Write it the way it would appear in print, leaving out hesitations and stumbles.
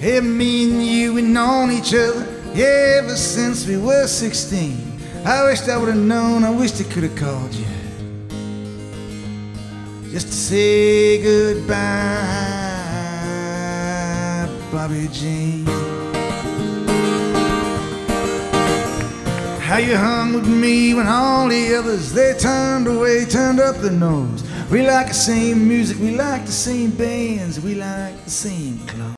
Hey, me and you, we known each other ever since we were 16. I wished I would have known, I wished I could have called you just to say goodbye, Bobby Jean. How you hung with me when all the others, they turned away, turned up their nose. We like the same music, we like the same bands, we like the same clothes.